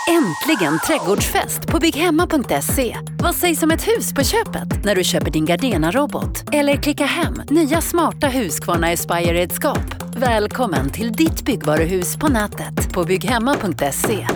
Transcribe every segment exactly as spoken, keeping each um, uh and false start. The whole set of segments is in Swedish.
Äntligen trädgårdsfest på bygghemma punkt se. Vad sägs om ett hus på köpet när du köper din Gardena-robot? Eller klicka hem nya smarta Husqvarna Aspire-redskap. Välkommen till ditt byggvaruhus på nätet på bygghemma punkt se.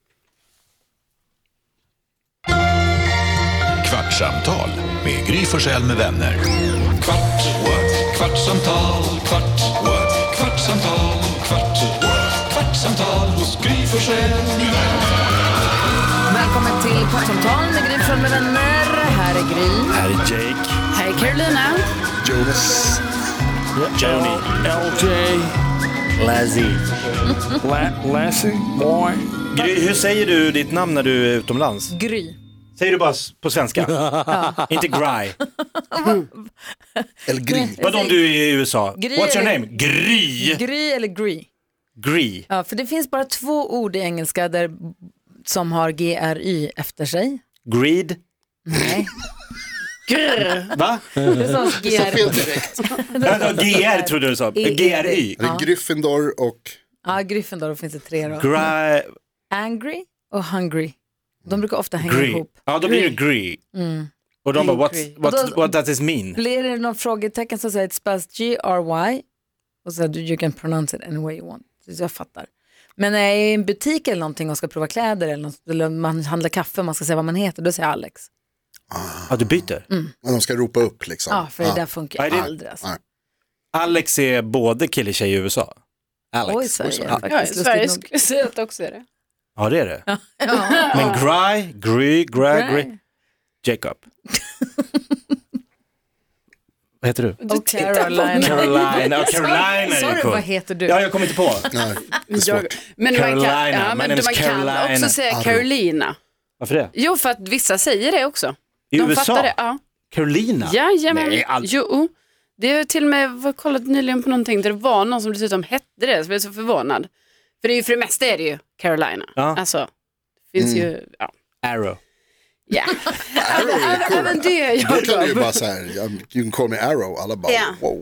Kvartsamtal med Gry Forssell med vänner. Kvart, what? Kvartsamtal, kvart, what? Kvartsamtal, kvart, what? Kvartsamtal hos Gry Forssell med vänner. Välkommen till Kvartsamtal med Gry Forssell med vänner. Här är Gry. Här är Jake. Här är Carolina. Jonas. Johnny. L J. Lazzy. La- Lassie. Boy. Gry, hur säger du ditt namn när du är utomlands? Gry. Säger du bara på svenska? Ja. Inte Gry. Eller Gry. Vadå om du är i U S A? Gry What's your eller- name? Gry. Gry eller Gry? Gry. Ja, för det finns bara två ord i engelska där, som har G R Y efter sig. Greed. Nej. Va? Det sa G R Fel direkt. G R trodde du sa. G R Y. Det är Gryffindor och... Ja, Gryffindor, då finns det tre då. Gry. Angry och hungry. De brukar ofta hänga Gry. ihop. Ja, då blir det Gry. Mm. Och de bara, what's, Gry. what's, Och då- what does this mean? Blir det någon frågetecken så säger det spells G R Y och så du you can pronounce it any way you want. Så jag fattar. Men när jag är i en butik eller någonting och ska prova kläder eller, något, eller man handlar kaffe och man ska säga vad man heter, då säger jag Alex. Ja, du byter. Mm. Men de ska ropa upp liksom. Ja, för det där funkar Ja, det- aldrig. Alltså. Nej. Alex är både kille och tjej i U S A. Alex. Oj, Sverige. Oj, Faktiskt, Ja, lustigt Sverige nog. skulle säga att också är det. Ja, det är det. Ja. Men Gry, Gry, Gry, Gry. Jacob. Vad heter du? Och Carolina. Carolina. Ja, Carolina är Sa ju du cool. vad heter du? Ja, jag kommer inte på. Nej, det är Jag, svårt. men man Carolina. kan, ja, My men name is man kan Carolina. också säga Arro. Carolina. Varför det? Jo, för att vissa säger det också. I De U S A? fattar det, ja. Carolina? Jajamän. Nej, all... Jo, det är till och med var kollat nyligen på någonting där det var någon som dessutom hette det, så jag blev så förvånad. För det är ju för det mesta är det ju Carolina. Ja. Alltså, det finns Mm. ju, ja. Arrow. Ja. Arrow är cool. Även det Då kan du ju jag bara så här, you can call me Arrow. Alla bara, Ja. wow.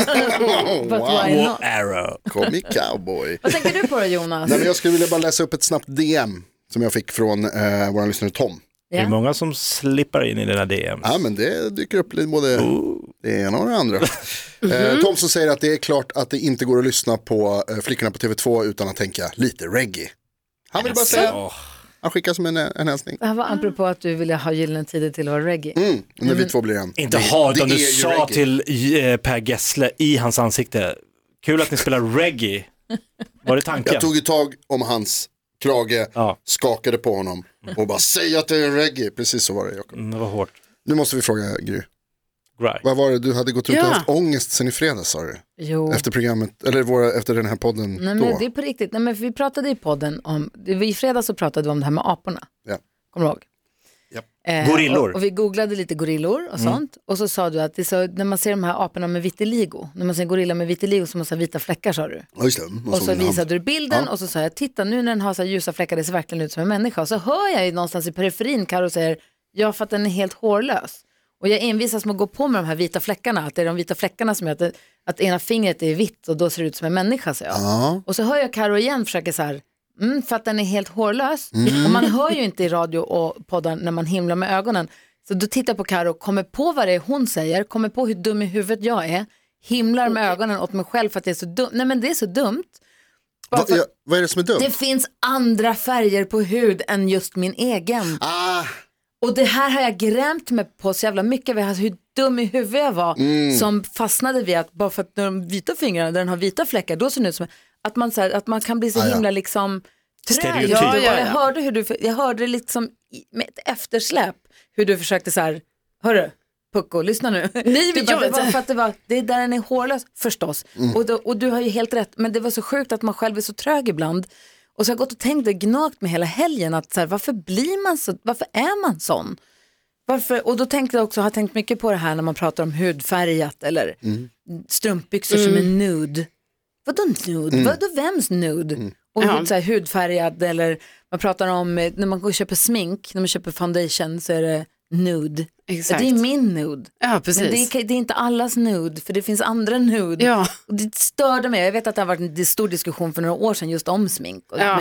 But wow. why Oh, not? Arrow. Call me cowboy. Vad tänker du på då, Jonas? Nej, men jag skulle vilja bara läsa upp ett snabbt D M som jag fick från eh, vår lyssnare Tom. Det är Ja. många som slippar in i den här D M. Ja, men det dyker upp lite både det ena och det andra. eh, Tom som säger att det är klart att det inte går att lyssna på eh, Flickorna på T V två utan att tänka lite reggae. Han vill bara säga, Åh. han skickar som en, en hälsning. Det här var apropå att du ville ha gyllene tider till att vara reggae. Mm, och när vi två blir en. Inte Det- ha, utan det du är ju sa reggae. till eh, Per Gessle i hans ansikte. Kul att ni spelar reggae. Var det tanken? Jag tog ju tag om hans krage, Ja. skakade på honom och bara säg att det är reggae. Precis så var det, Jakob. Mm, det var hårt. Nu måste vi fråga Gry. Right. Vad var det du hade gått runt och Ja. haft ångest sen i fredags, sa du? Jo. Efter programmet, eller våra, efter den här podden Nej, då? men det är på riktigt. Nej, men vi pratade i podden om, i fredags så pratade vi om det här med aporna. Ja. Kommer du ihåg? Japp. Eh, Gorillor. Och, och vi googlade lite gorillor och sånt. Och så sa du att det är så, när man ser de här aporna med vitiligo, när man ser en gorilla med vitiligo som har så här vita fläckar, sa du. Ja, just det. Och så visade du bilden Ja. och så sa jag, titta nu när den har så här ljusa fläckar, det ser verkligen ut som en människa. Och så hör jag ju någonstans i periferin Karo säger, ja för att den är helt hårlös. Och jag envisas med att gå på med de här vita fläckarna, att det är de vita fläckarna som gör att, det, att ena fingret är vitt och då ser det ut som en människa, så jag. Ja. Och så hör jag Karo igen försöka så här, mm, för att den är helt hårlös. Och man hör ju inte i radio och poddar när man himlar med ögonen. Så då tittar jag på Karo, kommer på vad det är hon säger, kommer på hur dum i huvudet jag är, himlar med ögonen åt mig själv för att det är så dumt. Nej, men det är så dumt. Bara Va, för att ja, vad är det som är dumt? det finns andra färger på hud än just min egen. Ah, Och det här har jag grämt mig på så jävla mycket. Alltså hur dum i huvudet jag var som fastnade vid att bara för att de vita fingrarna, där den har vita fläckar, då ser det ut som att man, så här, att man kan bli så Ah, ja. himla liksom trä. Stereotyp. Ja, Ja, ja, Jag ja. hörde hur du, jag hörde liksom i- med ett eftersläp hur du försökte så här, hörru, Pucko, lyssna nu. Nej, Du men bara, jag det vet var inte. för att det var, det är där den är hårlös förstås. Och, då, och du har ju helt rätt, men det var så sjukt att man själv är så trög ibland. Och så har jag gått och tänkt och gnagt med hela helgen att så här, varför blir man så, varför är man sån? Varför? Och då tänkte jag också, har tänkt mycket på det här när man pratar om hudfärgat eller Mm. strumpbyxor som är nude. Vadå nude? Mm. Vadå vems nude? Och Ja. så här, hudfärgad eller man pratar om eh, när man går och köper smink, när man köper foundation så är det nude. Exakt. Det är min nude. Ja, precis. Men det är, det är inte allas nude, för det finns andra nude. Ja. Och det störde mig. Jag vet att det har varit en stor diskussion för några år sedan just om smink och Ja. makeup.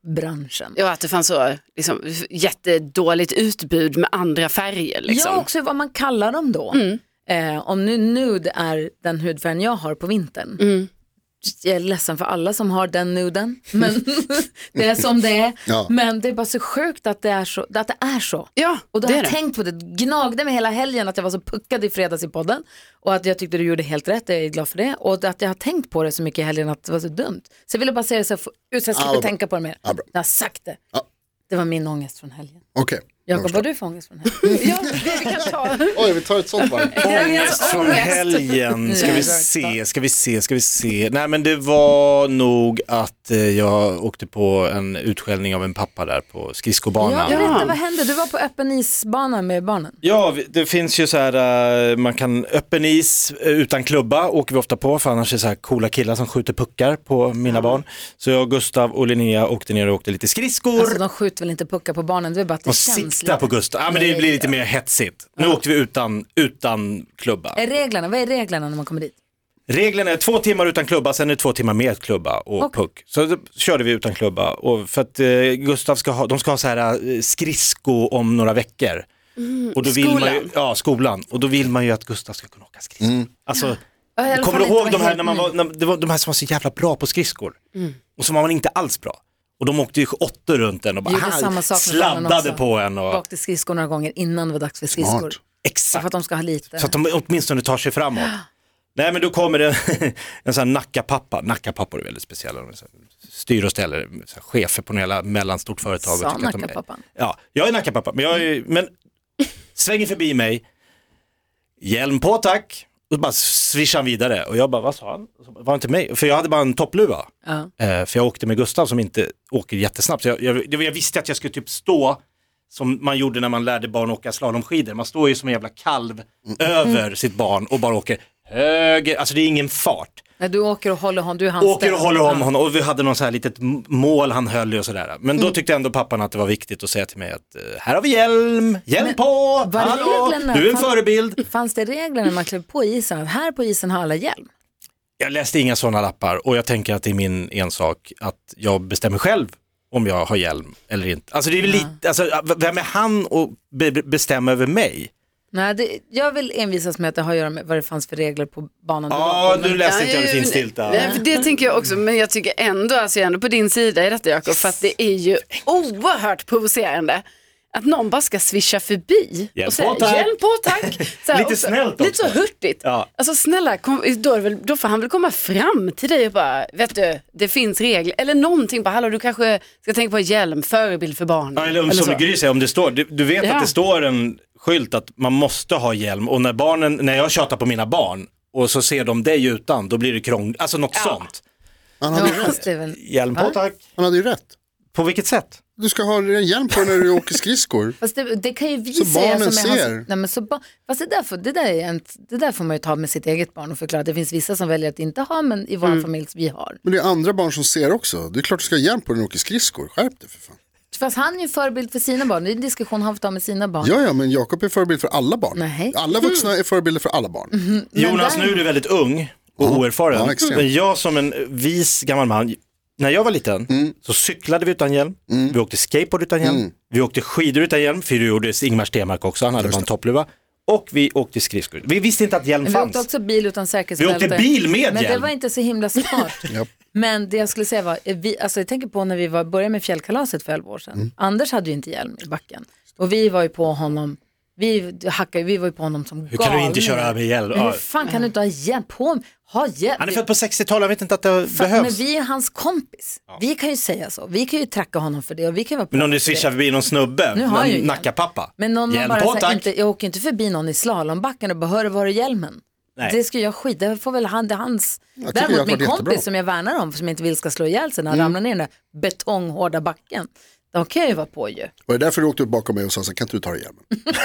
branschen. Ja, att det fanns så liksom, jättedåligt utbud med andra färger. Liksom. Ja, också vad man kallar dem då. Mm. Eh, om nu nude är den hudfärgen jag har på vintern. Mm. Jag är ledsen för alla som har den nuden. Men det är som det är. Ja. Men det är bara så sjukt att det är så. Att det är så. Ja, Och då det har är jag det. tänkt på det. Gnagde mig hela helgen att jag var så puckad i fredags i podden. Och att jag tyckte du gjorde helt rätt. Jag är glad för det. Och att jag har tänkt på det så mycket i helgen att det var så dumt. Så jag ville bara säga det så jag, får, så jag slipper Ja, tänka på det mer. Ja, bra. Jag har sagt det. Ja. Det var min ångest från helgen. Okej. Jakob, vad du för ångest från helgen? Ja, det vi kan ta. Oj, vi tar ett sånt varv. Ångest från helgen, ska vi se, ska vi se, ska vi se. Nej men det var nog att eh, jag åkte på en utskällning av en pappa där på Ja, skridskobanan. berätta, vad hände? Du var på öppen isbana med barnen. Ja, vi- det finns ju så här, eh, man kan öppen is eh, utan klubba åker vi ofta på, för annars är det så här coola killar som skjuter puckar på mina barn. Så jag, Gustav och Linnea åkte ner och åkte lite skridskor. Alltså de skjuter väl inte puckar på barnen, det är bara att det och känns sikta på Gustav. Ja, men det blir lite mer hetsigt. Nu åkte vi utan, utan klubba. Är reglerna, vad är reglerna när man kommer dit? Reglerna är två timmar utan klubba, sen är det två timmar med klubba och Okej. puck. Så då körde vi utan klubba. Och för att eh, Gustav ska ha, de ska ha så här eh, skridsko om några veckor. Och då vill man ju, skolan. ja, skolan. Och då vill man ju att Gustav ska kunna åka skridskor. Mm. Alltså, Ja, i alla kommer fall du ihåg inte de vara här, när man helt var, när, det var de här som var så jävla bra på skridskor? Och så var man inte alls bra. Och de åkte ju åtta runt en och bara Vi gjorde här, samma sak med barnen sladdade också. på en. Och, Åkte skridskor några gånger innan det var dags för skridskor. Smart. För exakt. att de ska ha lite. Så att de åtminstone tar sig framåt. Nej, men då kommer det en sån här nackapappa. Nackapappor är väldigt speciella. De är så här, styr och ställer, så här, chefer på några jävla mellanstort företag. och Sa tycker att de är- nackapappan. Ja, jag är nackapappa. Men, jag är, men svänger förbi mig. Hjälm på tack. Och bara swishar han vidare. Och jag bara, vad sa han? Så, var det inte mig? För jag hade bara en toppluva. Ja. Eh, för jag åkte med Gustav som inte åker jättesnabbt. Så jag, jag, jag visste att jag skulle typ stå som man gjorde när man lärde barn åka slalomskidor. Man står ju som en jävla kalv över sitt barn och bara åker höger. Alltså det är ingen fart. Nej, du åker och håller honom, du är hans Åker och stöd. håller om Ja. honom och vi hade någon så här litet m- mål han höll i och sådär. Men då tyckte ändå pappan att det var viktigt att säga till mig att eh, här har vi hjälm, hjälm på, var hallå, reglerna- du är en fann- förebild. Fanns det regler när man klev på isen? Att här på isen har alla hjälm. Jag läste inga sådana lappar och jag tänker att det är min ensak att jag bestämmer själv om jag har hjälm eller inte. Alltså det är väl lite, alltså vem är han och be- bestämma över mig? Nej, det, jag vill envisas med att det har att göra med vad det fanns för regler på banan. du Ja, var på, du men- läste inte Ja, jag det ju- finstilta. Nej, för det tänker jag också, men jag tycker ändå, alltså jag är ändå på din sida i detta, Jakob, för att det är ju oerhört provocerande att någon bara ska swisha förbi Hjälp och säga på, tack. hjälp på tack. Så här, Lite och så- snällt Lite så också. hurtigt. Ja. Alltså snälla, kom, då, är det väl, då får han väl komma fram till dig och bara, vet du, det finns regler. Eller någonting, bara hallå, du kanske ska tänka på hjälm, förebild för barn. Ja, eller om, som så. Gry säger, om det står, du, du vet Ja. att det står en skylt att man måste ha hjälm och när barnen, när jag tjatar på mina barn och så ser de dig utan, då blir det krångligt, alltså något sånt. Han hade, Ja, ju fast rätt. det är väl... Hjälm på Va? tack. Han hade ju rätt. På vilket sätt? Du ska ha en hjälm på när du åker skridskor. Fast det, det kan ju vi Så säga barnen som är ser. hans, nej men så ba, fast det där, får, det, där är en, det där får man ju ta med sitt eget barn och förklara. Det finns vissa som väljer att inte ha, men i vår Mm. familj vi har. Men det är andra barn som ser också. Det är klart du ska ha hjälm på när du åker skridskor. Skärp dig för fan. Fast han är ju förebild för sina barn. Det är en diskussion han får ta med sina barn. Ja, ja, men Jakob är förebild för alla barn. Nej. Alla vuxna är förebilder för alla barn. Jonas, där- nu är du väldigt ung och Ja, oerfaren. ja, extremt. Men jag som en vis gammal man, när jag var liten så cyklade vi utan hjälm, vi åkte skateboard utan hjälm, vi åkte skidor utan hjälm, för det gjorde Ingmar Stenmark också, han hade bara en toppluva. Och vi åkte skridskor. Vi visste inte att hjälm Men vi fanns. åkte också bil utan säkerhetsbälte. Vi åkte bil med Men det hjälm. var inte så himla smart. Japp. Men det jag skulle säga var, vi, alltså jag tänker på när vi var, började med fjällkalaset för elva år sedan. Mm. Ha hade ju inte hjälm i backen. Och vi var ju på honom, vi hackade, vi var ju på honom som Hur kan du inte köra över hjälm? Men hur Ja. fan kan du inte ha hjälm på? Ha hjälm. Han är född på sextiotalet, jag vet inte att det Fa- Men behövs. vi är hans kompis. Vi kan ju säga så. Vi kan ju tracka honom för det och vi kan vara på Men om du för det. swishar förbi någon snubbe, Nu har jag ju någon hjälm. nackapappa. Men någon hjälm bara på så här, tack. inte, jag åker inte förbi någon i slalombacken och bara hör var är hjälmen? Nej. Det ska jag skit, det får väl han, det är hans. tycker jag Däremot har min varit kompis jättebra. som jag värnar om, som jag inte vill ska slå ihjäl sig när han ramlar ner i den där betonghårda backen. Då kan jag ju vara på ju. Och det är därför du åkte upp bakom mig och sa så här, kan inte du ta dig hjälmen?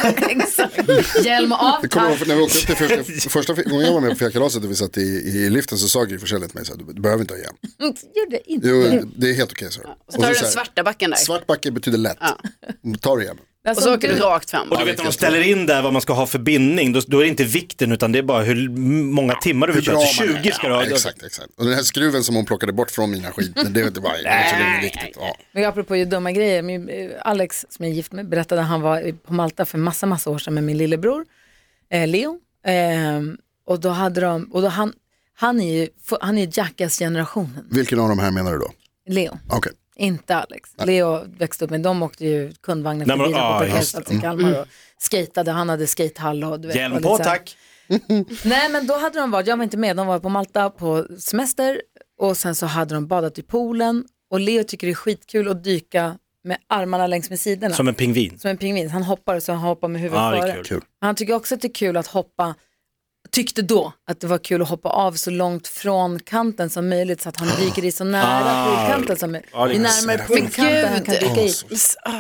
Exakt. Hjälm av, Det kommer jag tack. ihåg när vi åkte upp till första, första gången jag var med på fjällkalaset och vi satt i, i liften så sa Gry Forssell till mig så här, du, du behöver inte ha hjälm. Gör det inte. Jo, det är helt okej så. Så tar du den svarta backen där. Svart backe betyder lätt. Ta dig hjälmen. Alltså, och så åker du du- rakt fram. Och du vet när de ställer in där vad man ska ha för bindning, då, då är det inte vikten utan det är bara hur många timmar du vill köra. Bra man är. tjugo ska du ha. Ja, exakt, exakt. Och den här skruven som hon plockade bort från mina skidor, det är inte bara det är viktigt. Ja. Men apropå ju dumma grejer, min, eh, Alex som jag är gift med berättade att han var på Malta för massa, massa år sedan med min lillebror, eh, Leo. Eh, och då hade de, och då han, han är ju, han är ju Jackass-generationen. Vilken av de här menar du då? Leo. Okej. Inte Alex. Leo växte upp med, de åkte ju kundvagnen Nej, för men- bilar ah, på just parkeringsplats i Kalmar och skatade, han hade skatehall och du vet. Hjälm och på lite så här. tack. Nej men då hade de varit, jag var inte med, de var på Malta på semester och sen så hade de badat i poolen och Leo tycker det är skitkul att dyka med armarna längs med sidorna. Som en pingvin. Som en pingvin, han hoppar och så han hoppar med huvudet Ja, det är före. kul. Kul. Han tycker också att det är kul att hoppa, tyckte då att det var kul att hoppa av så långt från kanten som möjligt så att han dyker i så nära Ah. poolkanten som möjligt. Ja, det är Ju gott. närmare poolkanten han kan dyka i. Ah.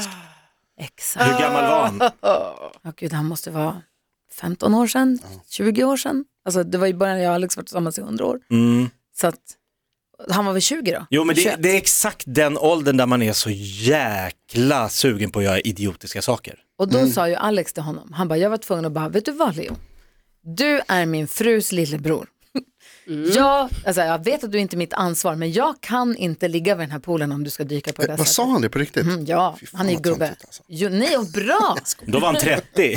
Exakt. Hur gammal var han? Ja, gud, han måste vara femton år sedan, tjugo år sedan. Alltså det var ju början, jag och Alex varit tillsammans i hundra år. Mm. Så att, han var väl tjugo då? Jo men det, tjugoett. det är exakt den åldern där man är så jäkla sugen på att göra idiotiska saker. Och då sa ju Alex till honom, han bara, jag var tvungen att bara, vet du vad Leo? Du är min frus lillebror. Mm. Jag, alltså, jag vet att du inte är mitt ansvar, men jag kan inte ligga vid den här poolen om du ska dyka på det Eh, där vad sättet. sa han det på riktigt? Mm, ja, Fy fan, han är ju vad gubbe. töntigt, alltså. Jo, nej, och bra. Då var han trettio.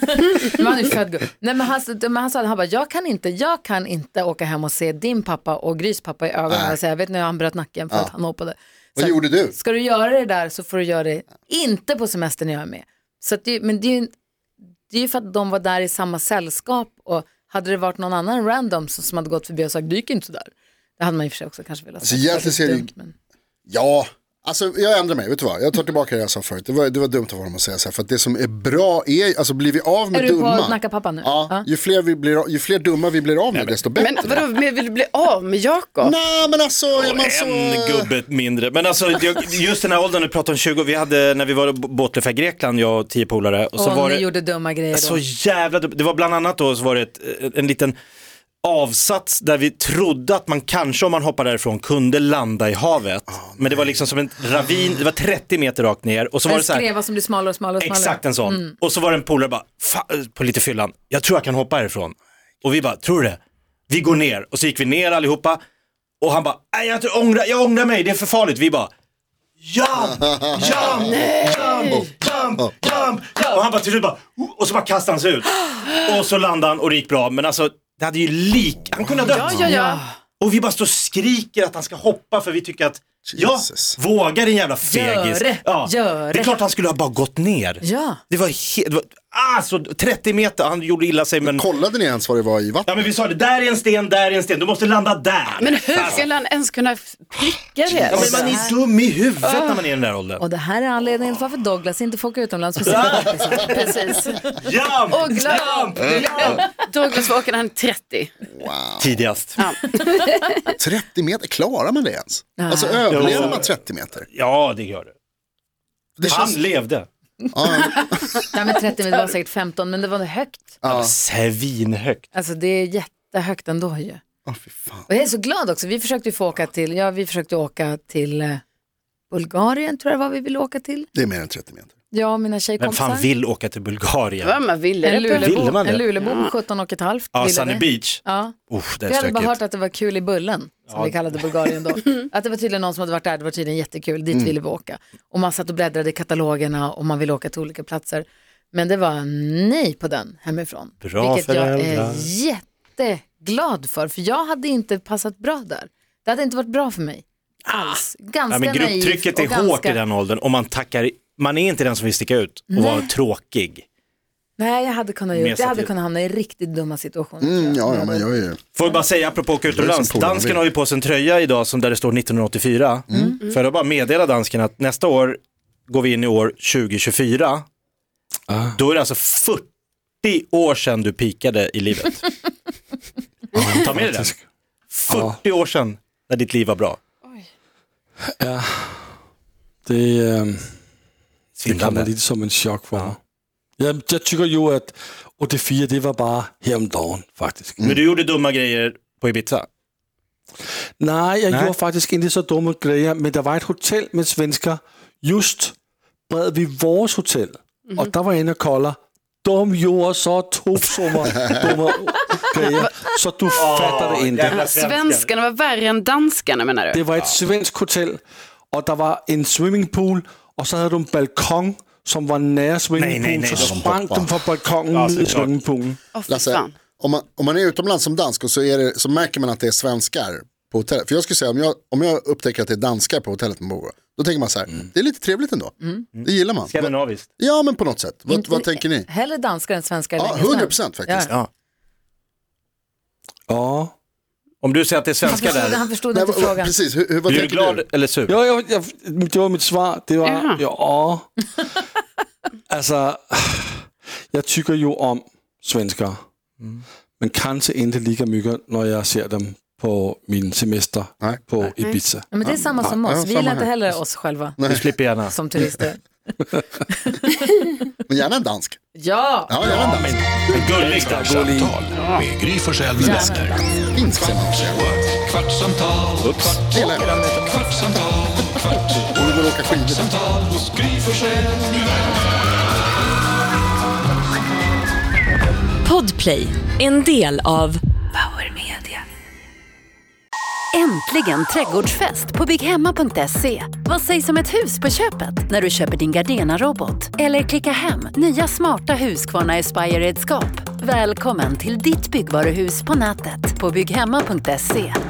Men han är född gubbe. Nej, men han, men han sa, han bara, jag kan, inte, jag kan inte åka hem och se din pappa och Grys pappa i ögonen. Nej. Alltså, jag vet när han bröt nacken för Ja. att han hoppade. Vad Så, gjorde du? ska du göra det där så får du göra det inte på semestern jag är med. Så att det, men det är ju det är ju för att de var där i samma sällskap och hade det varit någon annan random som, som hade gått förbi och sagt dyk inte så där. Det hade man i och för sig också kanske velat Alltså, säga. egentligen ser det- dumt, men... Ja, alltså jag ändrar mig, vet du vad? Jag tar tillbaka det jag sa förut. Det var, det var dumt av honom att säga så här, för att det som är bra är, alltså blir vi av med Är du dumma. på Nacka pappa nu? Ja, Ja. ju fler, vi blir, ju fler dumma vi blir av med, desto bättre. Men vadå, men vill du bli av med Jakob? Nej, men alltså, är man så... En gubbe mindre. Men alltså jag- just den här åldern, du pratar om tjugo, vi hade när vi var på båtliv i Grekland, jag och tio polare. Och så Och var ni det gjorde dumma grejer då. så jävla dumt. Det var bland annat då så var det ett, en liten avsats där vi trodde att man kanske om man hoppade därifrån kunde landa i havet. Men det var liksom som en ravin, det var trettio meter rakt ner och så var En det så här, skreva som blir smalare och smalare och smalare. exakt en sån. Mm. Och så var det en polare bara, "Fa- på lite fyllan, jag tror jag kan hoppa härifrån. Och vi bara, tror du det? Vi går ner och så gick vi ner allihopa och han bara, nej jag, tror- ångrar, jag ångrar mig, det är för farligt. Vi bara, jump, jump, jump, jump, jump, jump. Och han bara till slut bara, och så bara kastade han sig ut. Och så landade han och det gick bra, men alltså det hade ju lik, han kunde ha dött. Ja, ja, ja. Och vi bara står och skriker att han ska hoppa för vi tycker att Jesus. ja, vågar din jävla fegis. Gör det, ja, gör det det. är klart han skulle ha bara gått ner. Ja. Det var helt, ah, så trettio meter, han gjorde illa sig men... Kollade ni ens vad det var i Ja vattnet? men vi sa det, där är en sten, där är en sten, du måste landa där. Men hur skulle han ens kunna pricka det? Ja, men man är dum i huvudet när man är i den där åldern. Och det här är anledningen till varför Douglas inte får åka utomlands för sin Precis. Jump! Och glöm. Douglas var åkade han trettio. Tidigast. Ja. trettio meter, klarar man det ens? Alltså överlever man trettio meter? Ja, det gör det. Det Han känns... levde. Nej men trettio minuter var säkert femton, men det var högt. Ja. Svinhögt. Alltså det är jättehögt ändå ju. Åh, fy fan. Och jag är så glad också, vi försökte ju få åka till, ja vi försökte åka till eh, Bulgarien tror jag var vi ville åka till. Det är mer än trettio meter. Jag och mina Vem tjejkompisar. fan vill åka till Bulgarien? Vad man ville En det på. Lulebo, Ville man det? en Lulebo på sjutton och ett halvt. Ja, ville Sunny det. Beach. Ja. Uff, det Vi är hade bara hört stökigt. att det var kul i Bullen, som Ja. vi kallade Bulgarien då. Att det var tydligen någon som hade varit där, det var tydligen jättekul, dit ville vi åka. Och man satt och bläddrade i katalogerna och man ville åka till olika platser. Men det var nej på den hemifrån. Bra vilket jag är föräldrar. jätteglad för, för jag hade inte passat bra där. Det hade inte varit bra för mig. Alls. Ganska Ja, men naiv grupptrycket och är hårt ganska... i den åldern och man tackar, man är inte den som vill sticka ut och vara tråkig. Nej, jag hade kunnat, Mer gjort, jag hade satir. kunnat hamna i riktigt dumma situationer. Mm, ja, ja, men jag är ju... Får jag bara säga apropå åka utomlands, som polarna dansken vill. har ju på sig en tröja idag som där det står nittonhundraåttiofyra. Mm. För att bara meddela dansken att nästa år går vi in i år tjugo tjugofyra. Ah. Då är det alltså fyrtio år sedan du pikade i livet. Ta med dig den. fyrtio år sedan när ditt liv var bra. Ja, det, øh, det kommer Svindlande. lite som en chock för mig. Jag, jag tycker ju att åttiofyra det var bara häromdagen faktiskt. Men du gjorde dumma grejer på Ibiza. Nej, jag Nej. gjorde faktiskt inte så dumma grejer, men det var ett hotell med svenskar just bredvid vårt hotell. och där var jag inne och kollade. De gjorde så toksumma dumma grejer så du fattade inte. Svenskarna var värre än danskarna, menar du? Det var ett svenskt hotell och där var en swimmingpool och så hade de en balkong som var nära swimmingpoolen, så sprang de från balkongen ja, ner i swimmingpoolen. Oh, Lasse, om man, om man är utomlands som dansk och så, är det, så märker man att det är svenskar på hotellet. För jag skulle säga, om jag, om jag upptäcker att det är danskar på hotellet med bor, då tänker man så här, mm. det är lite trevligt ändå. Mm. Det gillar man. Skandinaviskt. Ja, men på något sätt. Vad, inte, vad tänker ni? Hellre danskar än svenskar. Ja, hundra procent faktiskt. Ja. Ja. Om du säger att det är svenskar där. Han förstod inte Nej, frågan. Precis, hur, hur, vad Blir du glad du? eller sur? Ja, jag, jag, det var mitt svar. Det var, Jaha. ja. Alltså, jag tycker ju om svenskar. Mm. Men kanske inte lika mycket när jag ser dem på min semester Nej. på Nej. Ibiza. Ja, men det är samma som oss. Vi gillar inte heller oss själva. Du slipper gärna. Som turister. Men gärna en dansk. Ja! Ja, gärna en dansk. Men gulligt kvartsamtal med Gry Forssell med vänner. Finns det Kvartsamtal, kvart, kvartsamtal, kvart, och du går åka skidor. kvartsamtal hos Gry Forssell med vänner. Podplay, en del av Power Media. Äntligen trädgårdsfest på bygghemma punkt se. Vad sägs om ett hus på köpet när du köper din Gardena-robot? Eller klicka hem nya smarta Husqvarna Aspire-redskap. Välkommen till ditt byggvaruhus på nätet på bygghemma punkt se.